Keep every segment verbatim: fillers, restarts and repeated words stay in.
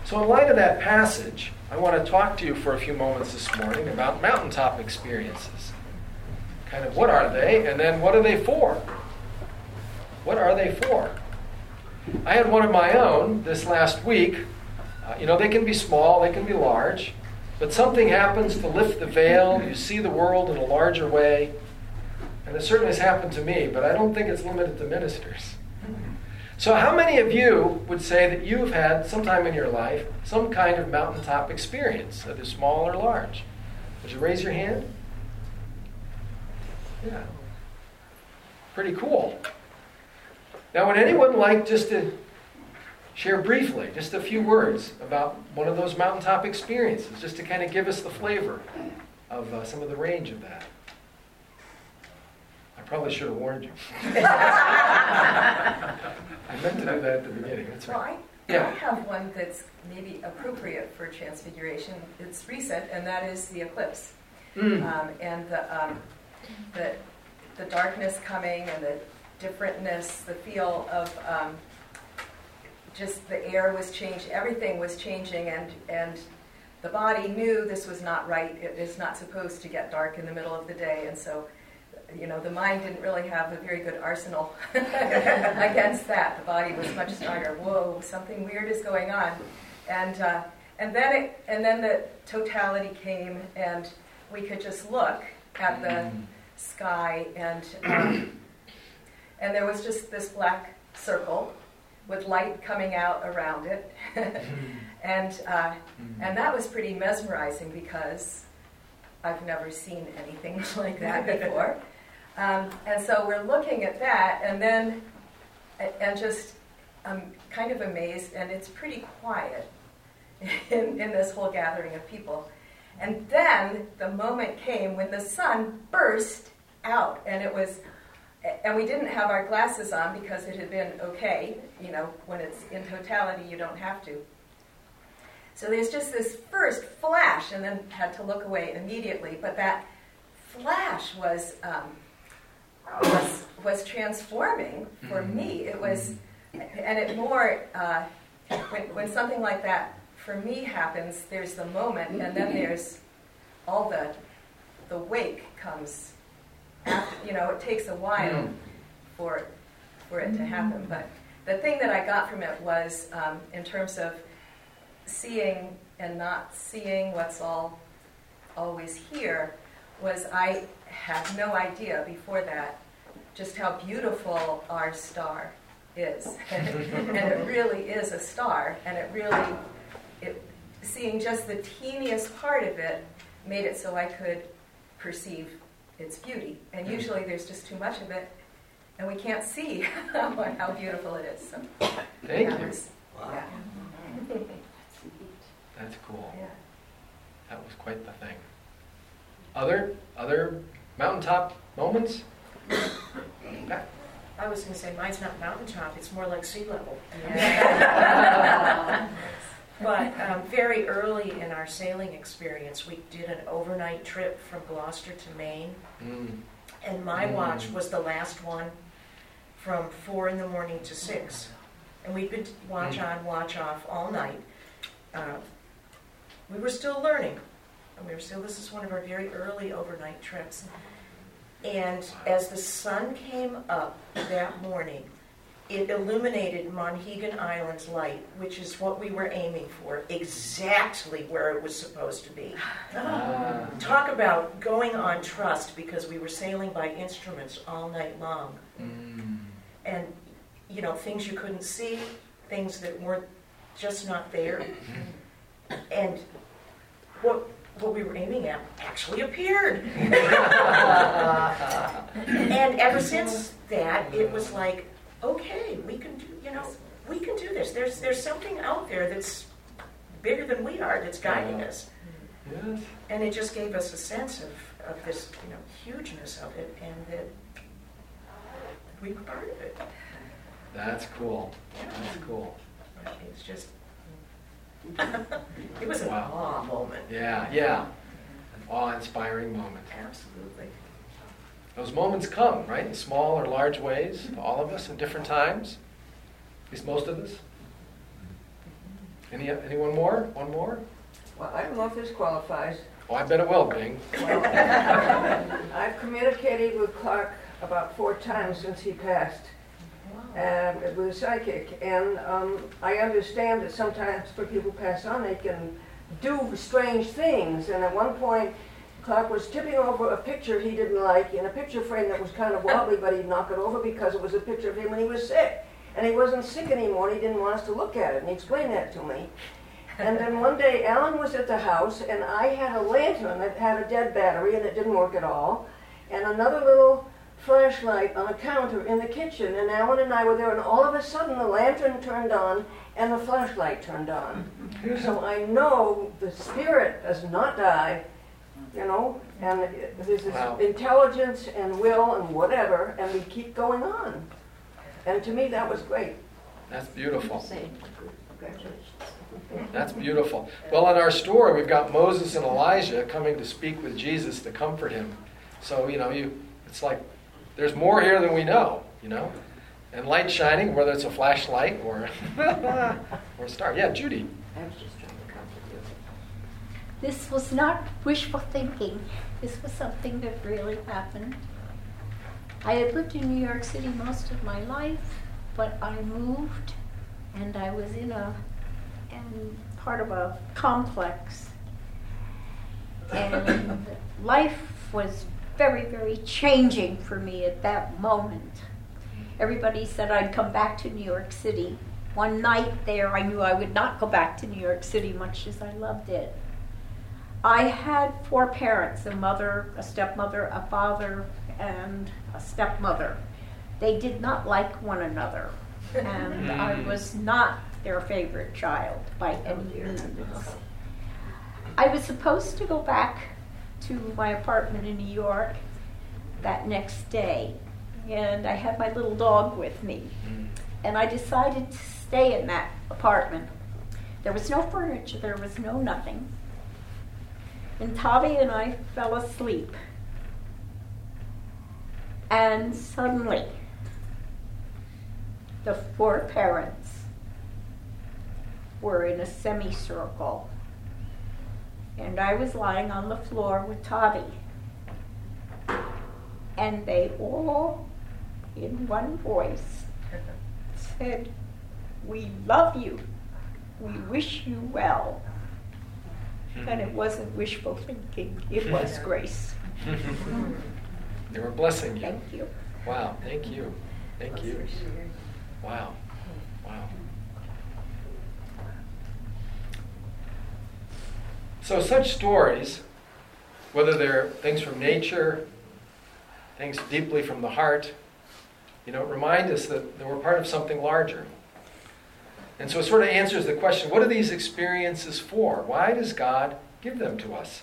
So in light of that passage, I want to talk to you for a few moments this morning about mountaintop experiences. Kind of what are they, and then what are they for? What are they for? I had one of my own this last week. Uh, you know, they can be small, they can be large, but something happens to lift the veil. You see the world in a larger way, and it certainly has happened to me, but I don't think it's limited to ministers. So how many of you would say that you've had, sometime in your life, some kind of mountaintop experience, whether small or large? Would you raise your hand? Yeah. Pretty cool. Now, would anyone like just to share briefly, just a few words about one of those mountaintop experiences, just to kind of give us the flavor of uh, some of the range of that? I probably should have warned you. I meant to do that at the beginning. That's right. Well, I, yeah. I have one that's maybe appropriate for Transfiguration. It's recent, and that is the eclipse. Mm. Um, and the, um, the the darkness coming and the differentness, the feel of um, just the air was changed. Everything was changing, and, and the body knew this was not right. It is not supposed to get dark in the middle of the day, and so you know, the mind didn't really have a very good arsenal against that. The body was much stronger. Whoa, something weird is going on, and uh, and then it, and then the totality came, and we could just look at the mm. sky, and um, and there was just this black circle with light coming out around it, and uh, mm. and that was pretty mesmerizing because I've never seen anything like that before. Um, and so we're looking at that, and then, and just, I'm kind of amazed, and it's pretty quiet in, in this whole gathering of people. And then the moment came when the sun burst out, and it was, and we didn't have our glasses on because it had been okay, you know, when it's in totality, you don't have to. So there's just this first flash, and then had to look away immediately, but that flash was, um, was was transforming for me. It was, and it more, uh, when, when something like that for me happens, there's the moment, and then there's all the, the wake comes after, you know, it takes a while for, for it to happen. But the thing that I got from it was, um, in terms of seeing and not seeing what's all always here, was I had no idea before that just how beautiful our star is. And it really is a star, and it really, it, seeing just the teeniest part of it made it so I could perceive its beauty. And usually there's just too much of it, and we can't see how beautiful it is. So, Thank you. Was, wow. Yeah. That's cool. Yeah. That was quite the thing. Other other mountaintop moments? I was going to say mine's not mountaintop; it's more like sea level. Yeah. But um, very early in our sailing experience, we did an overnight trip from Gloucester to Maine, mm. and my mm. watch was the last one from four in the morning to six, and we'd been watch mm. on, watch off all night. Uh, we were still learning. And we were still, this is one of our very early overnight trips. And as the sun came up that morning, it illuminated Monhegan Island's light, which is what we were aiming for, exactly where it was supposed to be. Ah. Talk about going on trust, because we were sailing by instruments all night long. Mm. And, you know, things you couldn't see, things that weren't just not there. And what what we were aiming at actually appeared. And ever since that, it was like, okay, we can do, you know, we can do this. There's there's something out there that's bigger than we are that's guiding us. Yes. And it just gave us a sense of, of this, you know, hugeness of it, and that we were part of it. That's cool. That's cool. It's just, it was an Wow. awe moment. Yeah, yeah. An awe-inspiring moment. Absolutely. Those moments come, right, in small or large ways to all of us in different times, at least most of us. Any anyone more? One more? Well, I don't know if this qualifies. Oh, I bet it will, Bing. Well, I've communicated with Clark about four times since he passed, and with a psychic. And um, I understand that sometimes when people pass on, they can do strange things. And at one point, Clark was tipping over a picture he didn't like in a picture frame that was kind of wobbly, but he'd knock it over because it was a picture of him when he was sick. And he wasn't sick anymore, and he didn't want us to look at it, and he explained that to me. And then one day, Alan was at the house, and I had a lantern that had a dead battery, and it didn't work at all, and another little flashlight on a counter in the kitchen, and Alan and I were there, and all of a sudden the lantern turned on, and the flashlight turned on. So I know the spirit does not die, you know, and there's this Wow. intelligence and will and whatever, and we keep going on. And to me, that was great. That's beautiful. Congratulations. That's beautiful. Well, in our story, we've got Moses and Elijah coming to speak with Jesus to comfort him. So, you know, you it's like there's more here than we know, you know. And light shining, whether it's a flashlight or, or a star. Yeah, Judy. I was just trying to comfort you. This was not wishful thinking. This was something that really happened. I had lived in New York City most of my life, but I moved, and I was in a and part of a complex, and life was very, very changing for me at that moment. Everybody said I'd come back to New York City. One night there, I knew I would not go back to New York City, much as I loved it. I had four parents, a mother, a stepmother, a father, and a stepmother. They did not like one another, and I was not their favorite child by any means. I was supposed to go back to my apartment in New York that next day, and I had my little dog with me, and I decided to stay in that apartment. There was no furniture, there was no nothing. And Tavi and I fell asleep. And suddenly, the four parents were in a semicircle. And I was lying on the floor with Tavi. And they all, in one voice, said, "We love you. We wish you well." And it wasn't wishful thinking, it was grace. They were blessing you. Thank you. Wow, thank you. Thank you. Wow. Wow. So such stories, whether they're things from nature, things deeply from the heart, you know, remind us that, that we're part of something larger. And so it sort of answers the question, what are these experiences for? Why does God give them to us?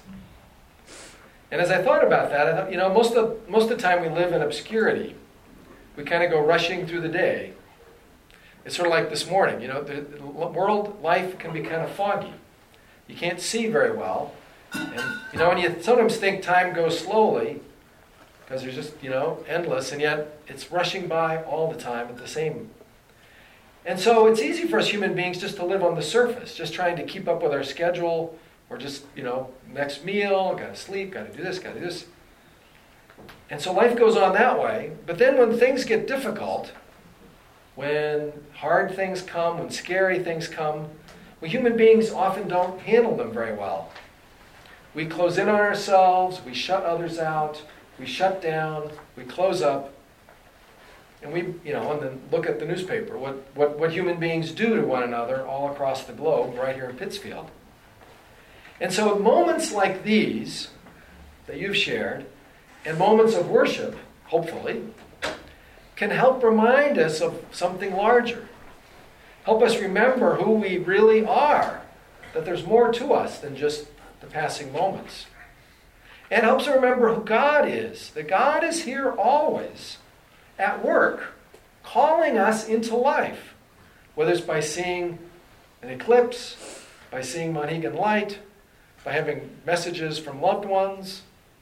And as I thought about that, I thought, you know, most of, most of the time we live in obscurity. We kind of go rushing through the day. It's sort of like this morning, you know, the, the world life can be kind of foggy. You can't see very well. And, you know, and you sometimes think time goes slowly because there's just, you know, endless, and yet it's rushing by all the time at the same. And so it's easy for us human beings just to live on the surface, just trying to keep up with our schedule, or just, you know, next meal, got to sleep, got to do this, got to do this. And so life goes on that way. But then when things get difficult, when hard things come, when scary things come, we human beings often don't handle them very well. We close in on ourselves, we shut others out, we shut down, we close up. And we, you know, and then look at the newspaper, what, what, what human beings do to one another all across the globe, right here in Pittsfield. And so moments like these that you've shared, and moments of worship, hopefully, can help remind us of something larger. Help us remember who we really are, that there's more to us than just the passing moments. And helps us remember who God is, that God is here always, at work, calling us into life, whether it's by seeing an eclipse, by seeing Mohegan Light, by having messages from loved ones,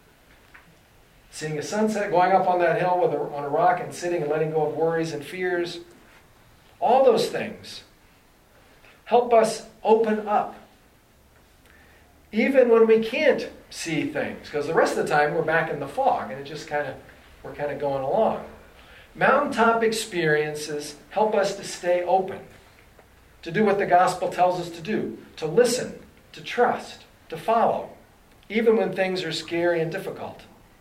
seeing a sunset, going up on that hill with a, on a rock and sitting and letting go of worries and fears. All those things help us open up. Even when we can't see things, because the rest of the time we're back in the fog and it just kind of, we're kind of going along. Mountaintop experiences help us to stay open, to do what the gospel tells us to do, to listen, to trust, to follow, even when things are scary and difficult.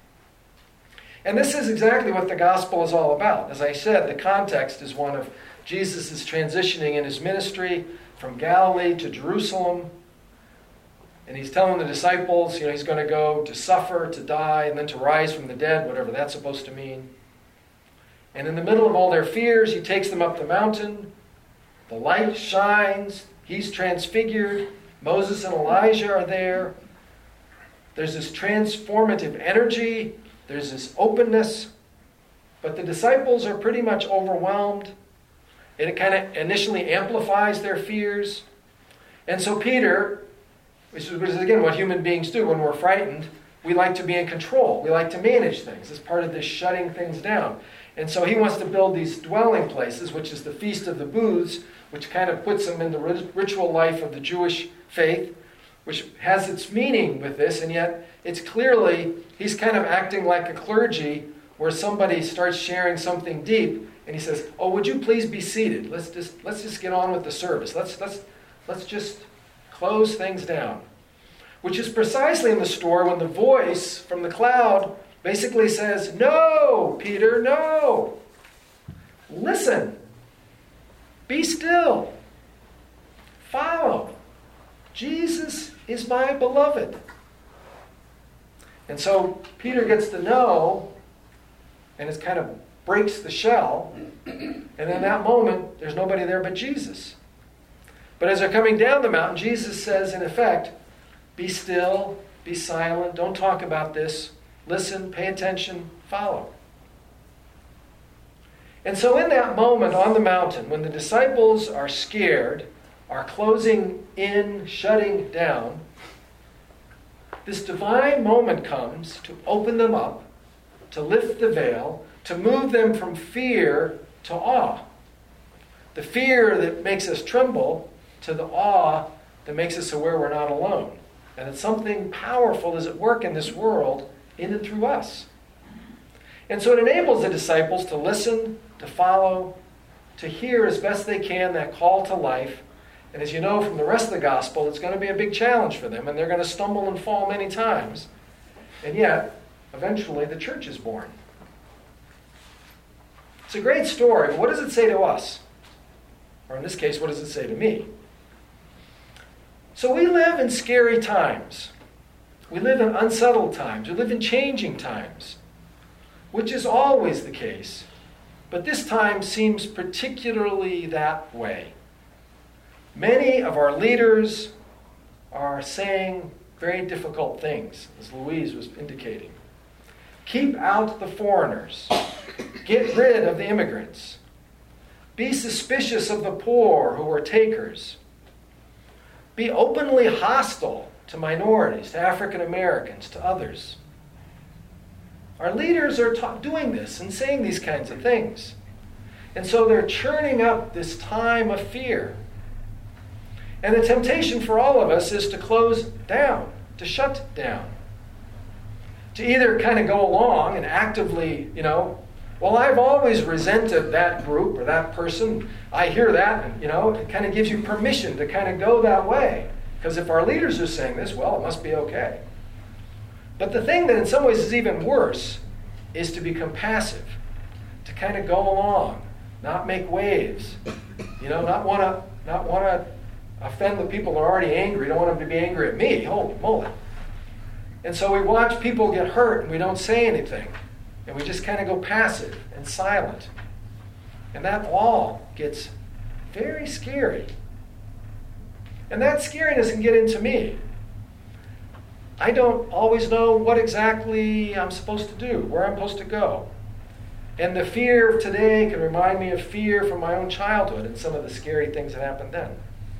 And this is exactly what the gospel is all about. As I said, the context is one of Jesus' transitioning in his ministry from Galilee to Jerusalem. And he's telling the disciples, you know, he's going to go to suffer, to die, and then to rise from the dead, whatever that's supposed to mean. And in the middle of all their fears, he takes them up the mountain. The light shines. He's transfigured. Moses and Elijah are there. There's this transformative energy. There's this openness. But the disciples are pretty much overwhelmed. And it kind of initially amplifies their fears. And so Peter, which is again what human beings do when we're frightened, we like to be in control. We like to manage things. It's part of this shutting things down. And so he wants to build these dwelling places, which is the Feast of the Booths, which kind of puts him in the ritual life of the Jewish faith, which has its meaning with this, and yet it's clearly, he's kind of acting like a clergy where somebody starts sharing something deep, and he says, oh, would you please be seated? Let's just let's just get on with the service. Let's let's let's just close things down. Which is precisely in the story when the voice from the cloud basically says, no, Peter, no. Listen. Be still. Follow. Jesus is my beloved. And so Peter gets to know, and it kind of breaks the shell. And in that moment, there's nobody there but Jesus. But as they're coming down the mountain, Jesus says, in effect, be still, be silent, don't talk about this. Listen, pay attention, follow. And so in that moment on the mountain, when the disciples are scared, are closing in, shutting down, this divine moment comes to open them up, to lift the veil, to move them from fear to awe. The fear that makes us tremble to the awe that makes us aware we're not alone. And that something powerful is at work in this world in and through us. And so it enables the disciples to listen, to follow, to hear as best they can that call to life. And as you know from the rest of the gospel, it's going to be a big challenge for them, and they're going to stumble and fall many times. And yet, eventually, the church is born. It's a great story, but what does it say to us? Or in this case, what does it say to me? So we live in scary times. We live in unsettled times. We live in changing times, which is always the case. But this time seems particularly that way. Many of our leaders are saying very difficult things, as Louise was indicating. Keep out the foreigners. Get rid of the immigrants. Be suspicious of the poor who are takers. Be openly hostile to minorities, to African Americans, to others. Our leaders are ta- doing this and saying these kinds of things. And so they're churning up this time of fear. And the temptation for all of us is to close down, to shut down. To either kind of go along and actively, you know, well, I've always resented that group or that person. I hear that, and, you know, it kind of gives you permission to kind of go that way. Because if our leaders are saying this, well, it must be okay. But the thing that in some ways is even worse is to become passive, to kind of go along, not make waves, you know, not want to not want to offend the people that are already angry. Don't want them to be angry at me. Holy moly. And so we watch people get hurt and we don't say anything. And we just kind of go passive and silent. And that all gets very scary. And that scariness can get into me. I don't always know what exactly I'm supposed to do, where I'm supposed to go. And the fear of today can remind me of fear from my own childhood and some of the scary things that happened then.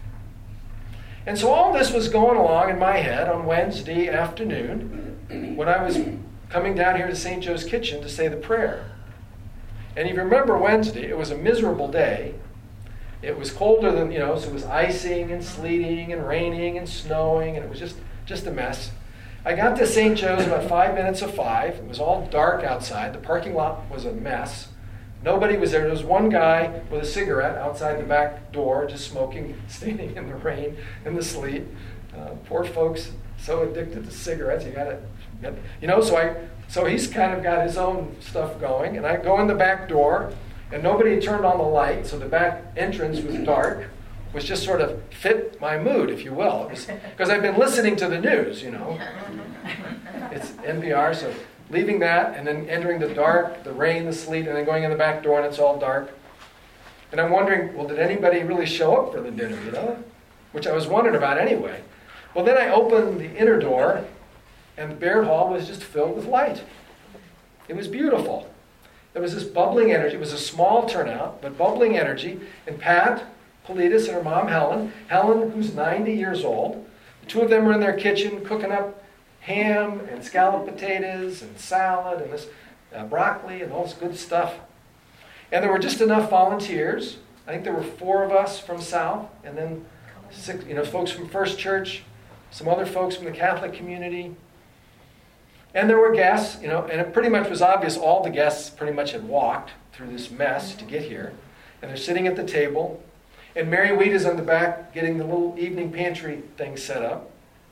And so all this was going along in my head on Wednesday afternoon when I was coming down here to Saint Joe's Kitchen to say the prayer. And if you remember Wednesday, it was a miserable day. It was colder than, you know, so it was icing and sleeting and raining and snowing, and it was just, just a mess. I got to Saint Joe's about five minutes of five. It was all dark outside. The parking lot was a mess. Nobody was there. There was one guy with a cigarette outside the back door, just smoking, standing in the rain and the sleet. Uh, poor folks, so addicted to cigarettes. You got to, you know. So I, so he's kind of got his own stuff going, and I go in the back door, and nobody had turned on the light, so the back entrance was dark, which just sort of fit my mood, if you will. Because I've been listening to the news, you know. It's N P R, so leaving that and then entering the dark, the rain, the sleet, and then going in the back door and it's all dark. And I'm wondering, well, did anybody really show up for the dinner, you know? Which I was wondering about anyway. Well, then I opened the inner door, and the Baird Hall was just filled with light. It was beautiful. There was this bubbling energy. It was a small turnout, but bubbling energy. And Pat Politis and her mom, Helen, Helen, who's ninety years old, the two of them were in their kitchen cooking up ham and scalloped potatoes and salad and this uh, broccoli and all this good stuff. And there were just enough volunteers. I think there were four of us from South, and then six, you know, folks from First Church, some other folks from the Catholic community. And there were guests, you know, and it pretty much was obvious all the guests pretty much had walked through this mess to get here. And they're sitting at the table. And Mary Weed is on the back getting the little evening pantry thing set up.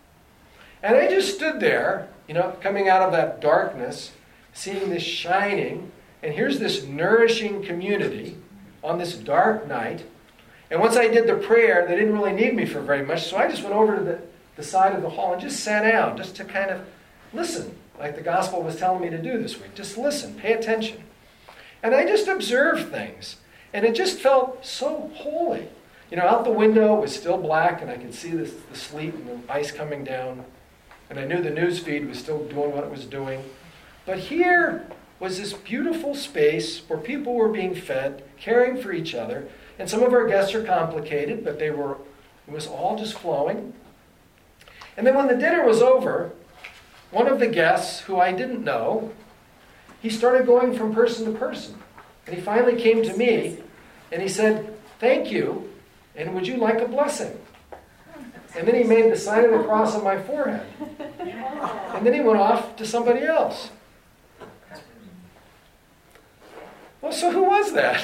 And I just stood there, you know, coming out of that darkness, seeing this shining. And here's this nourishing community on this dark night. And once I did the prayer, they didn't really need me for very much. So I just went over to the, the side of the hall and just sat down, just to kind of listen, like the gospel was telling me to do this week. Just listen, pay attention. And I just observed things. And it just felt so holy. You know, out the window it was still black, and I could see this, the sleet and the ice coming down. And I knew the news feed was still doing what it was doing. But here was this beautiful space where people were being fed, caring for each other. And some of our guests are complicated, but they were, it was all just flowing. And then when the dinner was over, one of the guests, who I didn't know, he started going from person to person. And he finally came to me, and he said, "Thank you, and would you like a blessing?" And then he made the sign of the cross on my forehead. And then he went off to somebody else. Well, so who was that?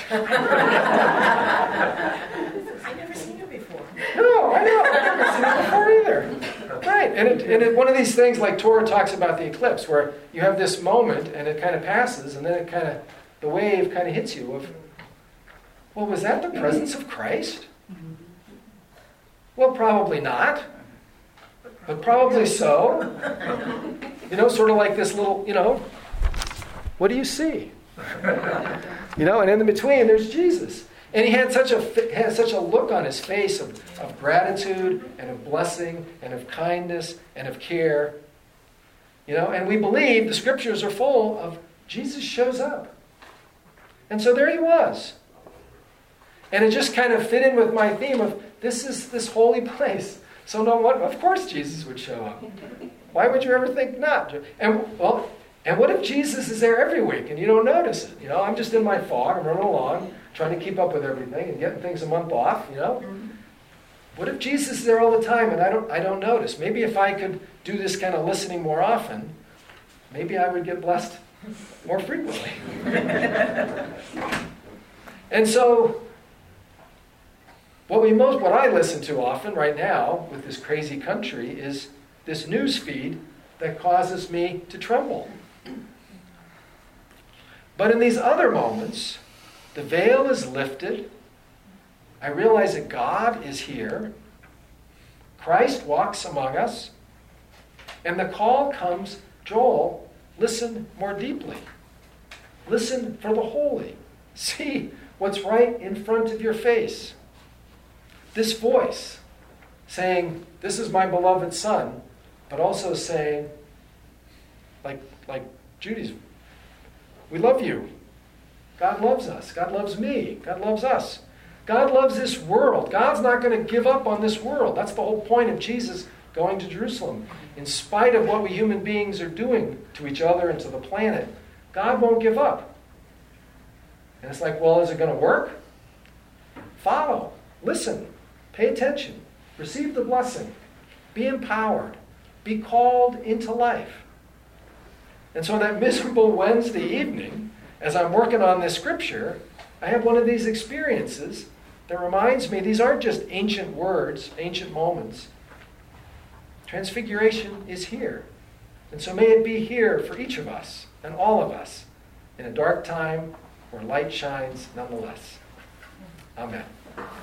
I've never seen her before. No, I know. I've never seen it before either. Right. And, it, and it, one of these things, like Torah talks about the eclipse, where you have this moment and it kind of passes, and then it kind of, the wave kind of hits you of, well, was that the presence of Christ? Well, probably not. But probably so. You know, sort of like this little, you know, what do you see? You know, and in the between, there's Jesus. And he had such a had such a look on his face of, of gratitude and of blessing and of kindness and of care. You know, and we believe the scriptures are full of Jesus shows up. And so there he was. And it just kind of fit in with my theme of this is this holy place. So no what of course Jesus would show up. Why would you ever think not? And well, and what if Jesus is there every week and you don't notice it? You know, I'm just in my fog, I'm running along, trying to keep up with everything and getting things a month off, you know? What if Jesus is there all the time and I don't I don't notice? Maybe if I could do this kind of listening more often, maybe I would get blessed more frequently. And so what we most what I listen to often right now with this crazy country is this news feed that causes me to tremble. But in these other moments, the veil is lifted. I realize that God is here. Christ walks among us. And the call comes, Joel, listen more deeply. Listen for the holy. See what's right in front of your face. This voice saying, this is my beloved son, but also saying, like, like Judy's, we love you. God loves us. God loves me. God loves us. God loves this world. God's not going to give up on this world. That's the whole point of Jesus going to Jerusalem. In spite of what we human beings are doing to each other and to the planet, God won't give up. And it's like, well, is it going to work? Follow. Listen, pay attention, receive the blessing, be empowered, be called into life. And so that miserable Wednesday evening, as I'm working on this scripture, I have one of these experiences that reminds me these aren't just ancient words, ancient moments. Transfiguration is here. And so may it be here for each of us and all of us in a dark time where light shines nonetheless. Amen.